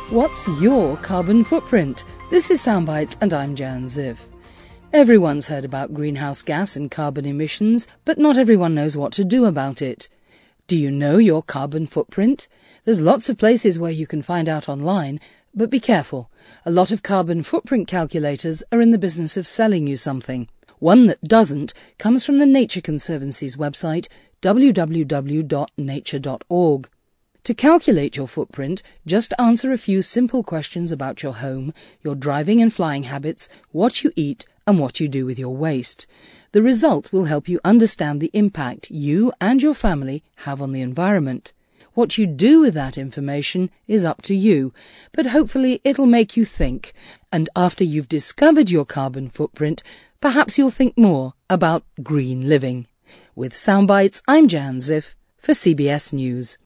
What's your carbon footprint? This is Soundbites and I'm Jan Ziff. Everyone's heard about greenhouse gas and carbon emissions, but not everyone knows what to do about it. Do you know your carbon footprint? There's lots of places where you can find out online, but be careful. A lot of carbon footprint calculators are in the business of selling you something. One that doesn't comes from the Nature Conservancy's website, www.nature.org. To calculate your footprint, just answer a few simple questions about your home, your driving and flying habits, what you eat, and what you do with your waste. The result will help you understand the impact you and your family have on the environment. What you do with that information is up to you, but hopefully it'll make you think. And after you've discovered your carbon footprint, perhaps you'll think more about green living. With Soundbites, I'm Jan Ziff for CBS News.